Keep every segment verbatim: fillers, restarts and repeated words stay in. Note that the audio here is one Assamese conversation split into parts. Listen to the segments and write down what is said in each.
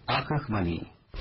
আকাশবাণী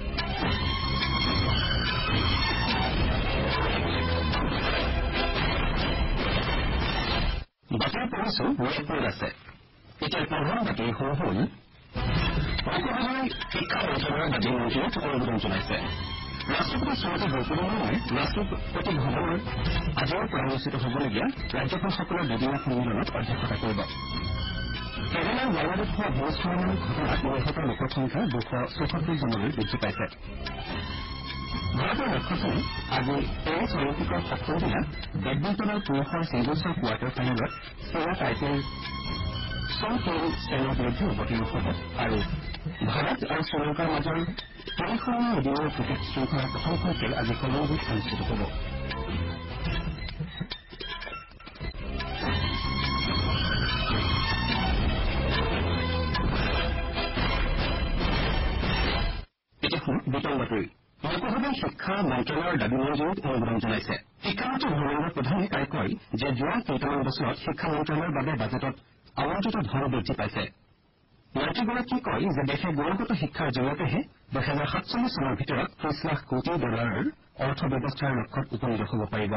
বাতৰি পঢ়িছো ৱেবপোৰ্ট আছে এতিয়া প্ৰধান বাতৰিসমূহ হ'ল লোকসভাই শিক্ষা মন্ত্ৰালয়ৰ দাবী মঞ্জুৰিত অনুমোদন জনাইছে ৰাষ্ট্ৰপতি শ্ৰীমতী দ্ৰৌপদী মুৰ্মুৱে ৰাষ্ট্ৰপতি ভৱনৰ আজিৰ পৰা অনুষ্ঠিত হ'বলগীয়া ৰাজ্যপালসকলৰ দুদিনীয়া সন্মিলনত অধ্যক্ষতা কৰিব কেৰালাৰ ৱায়ানাডত হোৱা ভূমিস্খলনৰ ঘটনাত নিহত লোকৰ সংখ্যা দুশ চৌসত্তৰ জনলৈ বৃদ্ধি পাইছে ভাৰতৰ লক্ষ্যখনে আজি পেৰিছ অলিম্পিকৰ সপ্তম দিনা বেডমিণ্টনৰ পুৰুষৰ ছিংগলছৰ কোৱাৰ্টাৰ ফাইনেলত চীনা টাইপেৰ চং কেইন ষ্টেনৰ বিৰুদ্ধে অৱতীৰ্ণ হ'ব আৰু ভাৰত আৰু শ্ৰীলংকাৰ মাজৰ তিনিখনীয়া এদিনীয়া ক্ৰিকেট শৃংখলাৰ প্ৰথমখন খেল আজি কলম্বোত অনুষ্ঠিত হ'ব বিতং বাতৰি লোকসভাই শিক্ষা মন্ত্ৰালয়ৰ দাবী মঞ্জুৰিত অনুমোদন জনাইছে শিক্ষামন্ত্ৰী ধৰ্মেন্দ্ৰ প্ৰধানে কালি কয় যে যোৱা কেইটামান বছৰত শিক্ষা মন্ত্ৰালয়ৰ বাবে বাজেটত আবণ্টিত ধন বৃদ্ধি পাইছে মন্ত্ৰীগৰাকীয়ে কয় যে দেশে গুণগত শিক্ষাৰ জৰিয়তেহে দুহেজাৰ সাতচল্লিছ চনৰ ভিতৰত ত্ৰিশ লাখ কোটি ডলাৰৰ অৰ্থ ব্যৱস্থাৰ লক্ষ্যত উপনীত হ'ব পাৰিব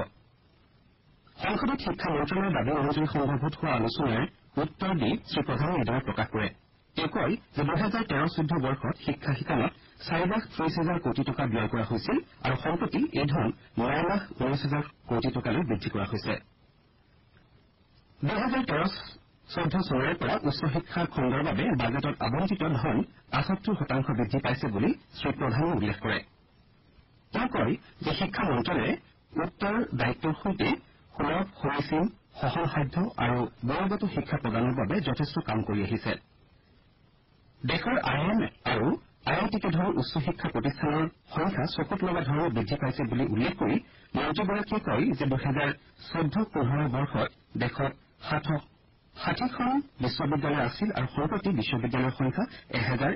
সংসদত শিক্ষা মন্ত্ৰালয়ৰ দাবী মঞ্জুৰি সন্দৰ্ভত হোৱা আলোচনাৰ উত্তৰ দি শ্ৰীপ্ৰধানে এইদৰে প্ৰকাশ কৰে তেওঁ কয় যে দুহেজাৰ তেৰ চৈধ্য বৰ্ষত শিক্ষা শিতানত চাৰি লাখ ত্ৰিশ হাজাৰ কোটি টকা ব্যয় কৰা হৈছিল আৰু সম্প্ৰতি এই ধন ন লাখ ঊনৈশ হাজাৰ কোটি টকালৈ বৃদ্ধি কৰা হৈছে দুহেজাৰ তেৰ চৈধ্য চনৰে পৰা উচ্চ শিক্ষা খণ্ডৰ বাবে বাজেটত আবণ্টিত ধন আঠসত্তৰ শতাংশ বৃদ্ধি পাইছে বুলি শ্ৰীপ্ৰধানে উল্লেখ কৰে তেওঁ কয় যে শিক্ষা মন্ত্ৰালয়ে উত্তৰ দায়িত্বৰ সৈতে সুলভ সমীচীন সহনসাধ্য আৰু গুণগত শিক্ষা প্ৰদানৰ বাবে যথেষ্ট কাম কৰি আহিছে দেশৰ আই আই এম আৰু আই আই টিকে ধৰি উচ্চ শিক্ষা প্ৰতিষ্ঠানৰ সংখ্যা চকুত লগা ধৰণে বৃদ্ধি পাইছে বুলি উল্লেখ কৰি মন্ত্ৰীগৰাকীয়ে কয় যে দুহেজাৰ চৈধ্য পোন্ধৰ বৰ্ষত দেশত ষাঠিখন বিশ্ববিদ্যালয় আছিল আৰু সম্প্ৰতি বিশ্ববিদ্যালয়ৰ সংখ্যা এহেজাৰ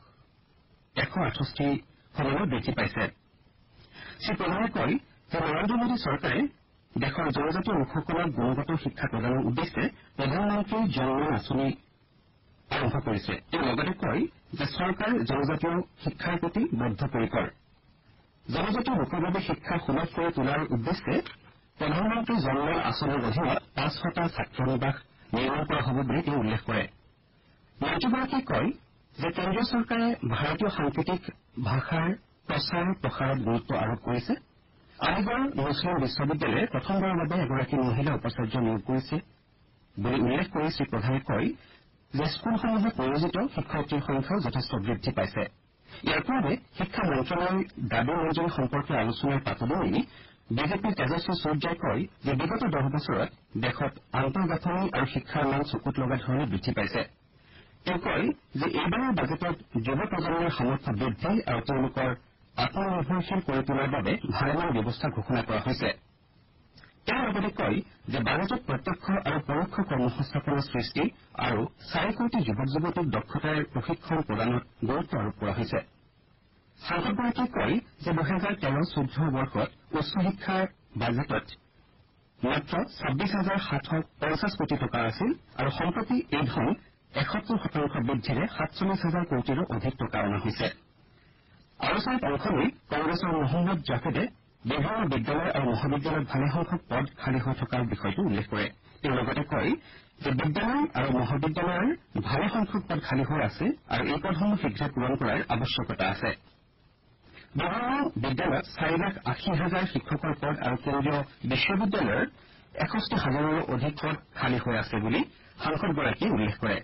এশ আঠষষ্ঠিখনলৈ বৃদ্ধি পাইছে শ্ৰীপ্ৰধানে কয় যে নৰেন্দ্ৰ মোদী চৰকাৰে দেশৰ জনজাতীয় লোকসকলক গুণগত শিক্ষা প্ৰদানৰ উদ্দেশ্যে প্ৰধানমন্ত্ৰী জনমন আঁচনি আৰম্ভ কৰিছে তেওঁ লগতে কয় যে চৰকাৰ জনজাতীয় শিক্ষাৰ প্ৰতি বদ্ধপৰিকৰ জনজাতীয় লোকৰ বাবে শিক্ষা সুলভ কৰি তোলাৰ উদ্দেশ্যে প্ৰধানমন্ত্ৰী জনমন আঁচনিৰ অধীনত পাঁচশটা ছাত্ৰানিবাস নিৰ্মাণ কৰা হ'ব বুলি তেওঁ উল্লেখ কৰে মন্ত্ৰীগৰাকীয়ে কয় যে কেন্দ্ৰীয় চৰকাৰে ভাৰতীয় সাংকেতিক ভাষাৰ প্ৰচাৰ প্ৰসাৰত গুৰুত্ব আৰোপ কৰিছে আলিগড় মুছলিম বিশ্ববিদ্যালয়ে প্ৰথমবাৰৰ বাবে এগৰাকী মহিলা উপাচাৰ্য নিয়োগ কৰিছে বুলি উল্লেখ কৰি শ্ৰীপ্ৰধানে কয় যে স্কুলসমূহত নিয়োজিত শিক্ষয়িত্ৰীৰ সংখ্যাও যথেষ্ট বৃদ্ধি পাইছে ইয়াৰ পূৰ্বে শিক্ষা মন্ত্ৰালয়ৰ দাবী মঞ্জুৰি সম্পৰ্কে আলোচনাৰ পাতলি মেলি বিজেপিৰ তেজস্বী সূৰ্যাই কয় যে বিগত দহ বছৰত দেশত আন্তঃগাঁথনি আৰু শিক্ষাৰ মান চকুত লগা ধৰণে বৃদ্ধি পাইছে তেওঁ কয় যে এইবাৰৰ বাজেটত যুৱ প্ৰজন্মৰ সামৰ্থ্য বৃদ্ধি আৰু তেওঁলোকৰ আত্মনিৰ্ভৰশীল কৰি তোলাৰ বাবে ভালেমান ব্যৱস্থা ঘোষণা কৰা হৈছে তেওঁ লগতে কয় যে বাজেটত প্ৰত্যক্ষ আৰু পৰোক্ষ কৰ্মসংস্থাপনৰ সৃষ্টি আৰু চাৰি কোটি যুৱক যুৱতীক দক্ষতাৰ প্ৰশিক্ষণ প্ৰদানত গুৰুত্ব আৰোপ কৰা হৈছে সাংসদগৰাকীয়ে কয় যে দুহেজাৰ তেৰ চৈধ্য বৰ্ষত উচ্চ শিক্ষাৰ বাজেটত মাত্ৰ ছাব্বিছ হাজাৰ সাতশ পঞ্চাছ কোটি টকা আছিল আৰু সম্প্ৰতি এই ধন এসত্তৰ শতাংশ বৃদ্ধিৰে সাতচল্লিছ হাজাৰ কোটিৰো অধিক টকা অনা হৈছে আলোচনাত অংশ লৈ কংগ্ৰেছৰ মহম্মদ জাভেদে বিভিন্ন বিদ্যালয় আৰু মহাবিদ্যালয়ত ভালেসংখ্যক পদ খালী হৈ থকাৰ বিষয়টো উল্লেখ কৰে তেওঁ লগতে কয় যে বিদ্যালয় আৰু মহাবিদ্যালয়ৰ ভালেসংখ্যক পদ খালী হৈ আছে আৰু এই পদসমূহ শীঘ্ৰে পূৰণ কৰাৰ আৱশ্যকতা আছে বিভিন্ন বিদ্যালয়ত চাৰি লাখ আশী হাজাৰ শিক্ষকৰ পদ আৰু কেন্দ্ৰীয় বিশ্ববিদ্যালয়ৰ এষষ্ঠি হাজাৰৰো অধিক পদ খালী হৈ আছে বুলি সাংসদগৰাকীয়ে উল্লেখ কৰে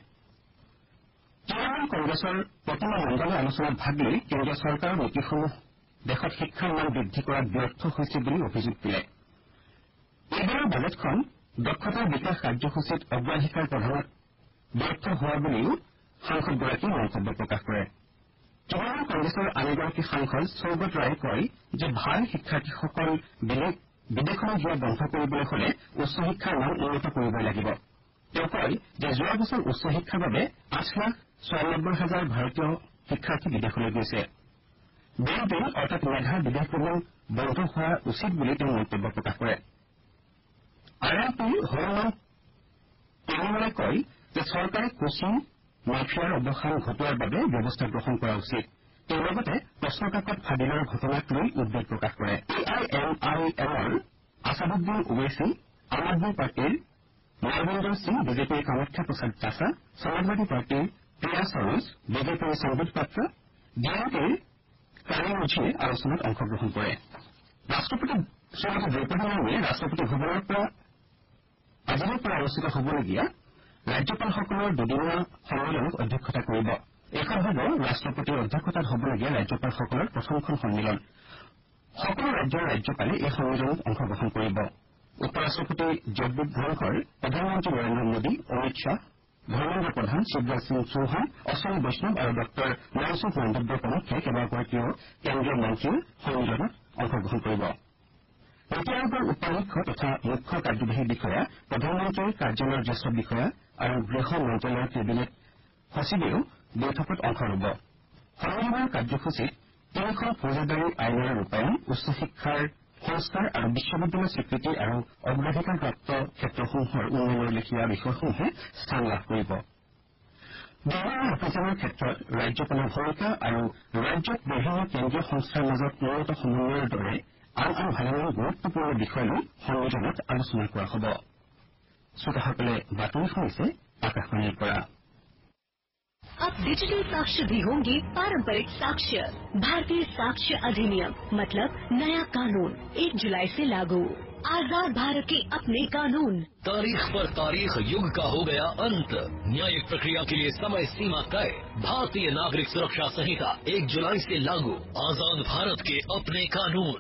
তৃণমূল কংগ্ৰেছৰ প্ৰতিমা মণ্ডলে আলোচনাত ভাগ লৈ কেন্দ্ৰীয় চৰকাৰৰ নীতিসমূহ দেশত শিক্ষাৰ মান বৃদ্ধি কৰাত ব্যৰ্থ হৈছে বুলি অভিযোগ তোলে এইবাৰৰ বাজেটখন দক্ষতা বিকাশ কাৰ্যসূচীত অগ্ৰাধিকাৰ প্ৰদানত ব্যৰ্থ হোৱা বুলিও সাংসদগৰাকীয়ে মন্তব্য প্ৰকাশ কৰে তৃণমূল কংগ্ৰেছৰ আন এগৰাকী সাংসদ সৌগত ৰায়ে কয় যে ভাল শিক্ষাৰ্থীসকল বিদেশলৈ যোৱা বন্ধ কৰিবলৈ হলে উচ্চ শিক্ষাৰ মান উন্নত কৰিবই লাগিব তেওঁ কয় যে যোৱা বছৰ উচ্চ শিক্ষাৰ বাবে আঠ লাখ ছয়ানব্বৈ হাজাৰ ভাৰতীয় শিক্ষাৰ্থী বিদেশলৈ গৈছে ব্ৰেইন অৰ্থাৎ মেধাৰ বিদেশ ভ্ৰমণ বন্ধ হোৱা উচিত বুলি তেওঁ মন্তব্য প্ৰকাশ কৰে আৰ এম পিৰ হৰমন পেৰুমালে কয় যে চৰকাৰে কোচিং মাফিয়াৰ অৱসান ঘটোৱাৰ বাবে ব্যৱস্থা গ্ৰহণ কৰা উচিত তেওঁ লগতে প্ৰশ্নকাকত ফাদিলৰ ঘটনাক লৈ উদ্বেগ প্ৰকাশ কৰে। এ আই এম আই এমৰ আছাদুদ্দিন ওৱেইচি, আম আদমী পাৰ্টীৰ মালবিন্দৰ সিং, বিজেপিৰ কামাখ্যা প্ৰসাদ চাছা, সমাজবাদী পাৰ্টীৰ প্ৰিয়া সৰোজ, বিজেপিৰ সম্বিত পাত্ৰ, ডি এম কেৰ কালিমুঝিয়ে আলোচনাত অংশগ্ৰহণ কৰে। ৰাষ্ট্ৰপতি শ্ৰীমতী দ্ৰৌপদী মুৰ্মুৱে ৰাষ্ট্ৰপতি ভৱনৰ পৰা আজিৰে পৰা অনুষ্ঠিত হ'বলগীয়া ৰাজ্যপালসকলৰ দুদিনীয়া সন্মিলনত অধ্যক্ষতা কৰিব। এইখন হ'ব ৰাষ্ট্ৰপতিৰ অধ্যক্ষতাত হ'বলগীয়া ৰাজ্যপালসকলৰ প্ৰথমখন সন্মিলন। সকলো ৰাজ্যৰ ৰাজ্যপালে এই সন্মিলনত অংশগ্ৰহণ কৰিব। উপ ৰাষ্ট্ৰপতি জগদীপ ধনখৰ, প্ৰধানমন্ত্ৰী নৰেন্দ্ৰ মোদী, অমিত শ্বাহ, ধৰ্মেন্দ্ৰ প্ৰধান, শিৱৰাজ সিং চৌহান, অশ্বিনী বৈষ্ণৱ আৰু ডঃ মনসুখ মাণ্ডব্য প্ৰমুখ্যে কেইবাগৰাকীও কেন্দ্ৰীয় মন্ত্ৰীয়ে সন্মিলনত অংশগ্ৰহণ কৰিব। নীতি আয়োগৰ উপাধ্যক্ষ তথা মুখ্য কাৰ্যবাহী বিষয়া, প্ৰধানমন্ত্ৰীৰ কাৰ্যালয়ৰ জ্যেষ্ঠ বিষয়া আৰু গৃহ মন্ত্ৰালয়ৰ কেবিনেট সচিবেও বৈঠকত অংশ ল'ব। সন্মিলনৰ কাৰ্যসূচীত তিনিখন ফৌজদাৰী আইনৰ ৰূপায়ণ, উচ্চ শিক্ষাৰ সংস্কাৰ আৰু বিশ্ববিদ্যালয় স্বীকৃতি আৰু অগ্ৰাধিকাৰপ্ৰাপ্ত ক্ষেত্ৰসমূহৰ উন্নয়নৰ লেখীয়া বিষয়সমূহে স্থান লাভ কৰিব। বিভিন্ন অভিযানৰ ক্ষেত্ৰত ৰাজ্যপালৰ ভূমিকা আৰু ৰাজ্যত বিভিন্ন কেন্দ্ৰীয় সংস্থাৰ মাজত উন্নত সমন্বয়ৰ দৰে আন আন ভালেমান গুৰুত্বপূৰ্ণ বিষয় লৈ সন্মিলনত আলোচনা কৰা হ'ব। শ্ৰোতাসকলে বাতৰি শুনিছে আকাশবাণীৰ পৰা। अब डिजिटल साक्ष्य भी होंगे पारंपरिक साक्ष्य। भारतीय साक्ष्य अधिनियम मतलब नया कानून एक जुलाई से लागू। आजाद भारत के अपने कानून। तारीख पर तारीख, युग का हो गया अंत। न्यायिक प्रक्रिया के लिए समय सीमा तय। भारतीय नागरिक सुरक्षा संहिता एक जुलाई से लागू। आजाद भारत के अपने कानून।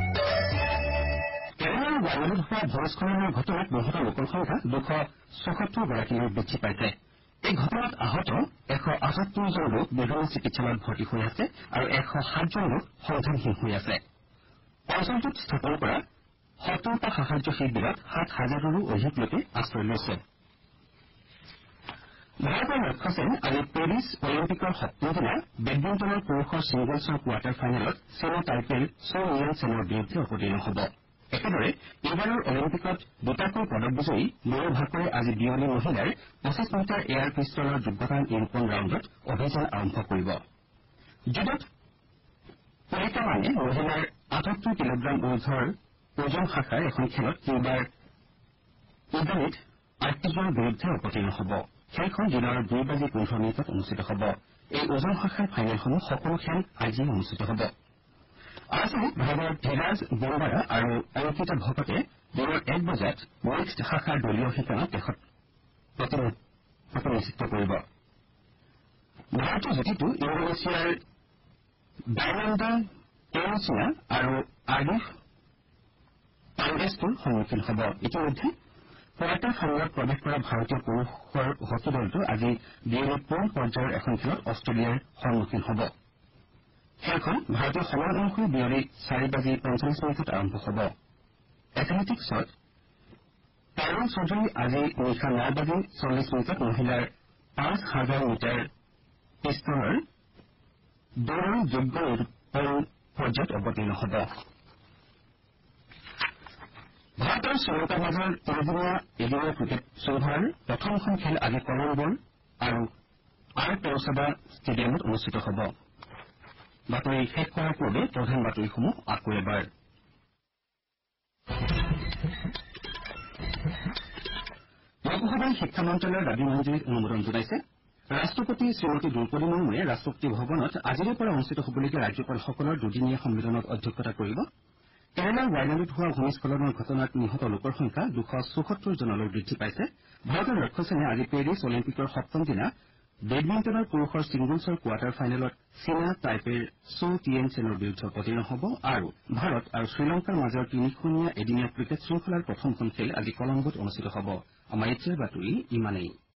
কেৰালাৰ ৱায়ানাডত হোৱা ভূমিস্খলনৰ ঘটনাত নিহত লোকৰ সংখ্যা দুশ ছয়সত্তৰ গৰাকীলৈ বৃদ্ধি পাইছে। এই ঘটনাত আহত এশ আঠসত্তৰজন লোক বিভিন্ন চিকিৎসালয়ত ভৰ্তি হৈ আছে আৰু এশ সাতজন লোক সন্ধানহীন হৈ আছে। অঞ্চলটোত স্থাপন কৰা সত্তৰটা সাহায্য শিবিৰত সাত হাজাৰৰো অধিক লোকে আশ্ৰয় লৈছে। ভাৰতৰ লক্ষ্য সেন আজি পেৰিছ অলিম্পিকৰ সপ্তম দিনা বেডমিণ্টনৰ পুৰুষৰ ছিংগলছৰ কোৱাৰ্টাৰ ফাইনেলত চীনৰ টাইপেৰ চ' নিয়ান চেনৰ বিৰুদ্ধে অৱতীৰ্ণ হ'ব। একেদৰে এইবাৰৰ অলিম্পিকত দুটাকৈ পদক বিজয়ী মনু ভাকৰে আজি বিয়লি মহিলাৰ পঁচিছ মিটাৰ এয়াৰ পিষ্টলৰ যোগ্যতা নিৰূপণ ৰাউণ্ডত অভিযান আৰম্ভ কৰিব। জুডত পুৰিকা মানে মহিলাৰ আঠসত্তৰ কিলোগ্ৰাম ঊৰ্ধৰ ওজন শাখাৰ এখন খেলত কিউবাৰ ইবানিত আৰ্টিজৰ বিৰুদ্ধে অৱতীৰ্ণ হ'ব। খেলখন দিনৰ দুই বাজি পোন্ধৰ মিনিটত অনুষ্ঠিত হ'ব। এই ওজন শাখাৰ ফাইনেলসমূহ সকলো খেল আজি অনুষ্ঠিত হ'ব। আৰচনীত ভাৰতৰ ধীৰাজ বনবাৰা আৰু অংকিতা ভকতে দিনৰ এক বজাত মিক্সড শাখাৰ দলীয় শিতানত দেশত প্ৰতিনিধিত্ব কৰিব। ভাৰতীয় যুটিটো ইণ্ডোনেছিয়াৰ ডাইমাণ্ডা টেৰচিনা আৰু আৰিফ পাণ্ডেছটোৰ সন্মুখীন হ'ব। ইতিমধ্যে কোৱাৰ্টাৰ ফাইনেলত প্ৰৱেশ কৰা ভাৰতীয় পুৰুষৰ হকী দলটো আজি বিয়লি পুল পৰ্যায়ৰ এখন খেলত অষ্ট্ৰেলিয়াৰ সন্মুখীন হ'ব। খেলখন ভাৰতীয় সময় অনুসৰি বিয়লি চাৰি বাজি পঞ্চল্লিছ মিনিটত আৰম্ভ হ'ব। এথলেটিকছত পাৰুল চৌধুৰী আজি নিশা ন বাজি চল্লিছ মিনিটত মহিলাৰ পাঁচ হাজাৰ মিটাৰ পিষ্টলৰ দৌৰৰ যোগ্য নিৰূপণ পৰ্যায়ত অৱতীৰ্ণ হ'ব। ভাৰতৰ শ্ৰীলংকাৰ মাজৰ তিনিদিনীয়া এদিনীয়া ক্ৰিকেট শৃংখলাৰ প্ৰথমখন খেল আজি কলম্বৰ আৰু আৰ পেৰচাবা ষ্টেডিয়ামত অনুষ্ঠিত হ'ব। বাতৰি শেষ কৰাৰ পূৰ্বে প্ৰধান বাতৰিসমূহ আকৌ এবাৰ। লোকসভাই শিক্ষা মন্ত্ৰালয়ৰ দাবী মঞ্জুৰীত অনুমোদন জনাইছে। ৰাষ্ট্ৰপতি শ্ৰীমতী দ্ৰৌপদী মুৰ্মুৱে ৰাষ্ট্ৰপতি ভৱনত আজিৰে পৰা অনুষ্ঠিত হ'বলগীয়া ৰাজ্যপালসকলৰ দুদিনীয়া সন্মিলনত অধ্যক্ষতা কৰিব। কেৰালাৰ ৱায়নাডত হোৱা ভূমিস্খলনৰ ঘটনাত নিহত লোকৰ সংখ্যা দুশ চৌসত্তৰ জনলৈ বৃদ্ধি পাইছে। ভাৰতৰ লক্ষ্য সেনে আজি পেৰিছ অলিম্পিকৰ সপ্তম দিনা বেডমিণ্টনৰ পুৰুষৰ ছিংগলছৰ কোৱাৰ্টাৰ ফাইনেলত চীনা টাইপেৰ চ' টিয়েন চেনৰ বিৰুদ্ধে অৱতীৰ্ণ হ'ব আৰু ভাৰত আৰু শ্ৰীলংকাৰ মাজৰ তিনিখনীয়া এদিনীয়া ক্ৰিকেট শৃংখলাৰ প্ৰথমখন খেল আজি কলম্বোত অনুষ্ঠিত হ'ব। আমাৰ এতিয়াৰ বাতৰি ইমানেই।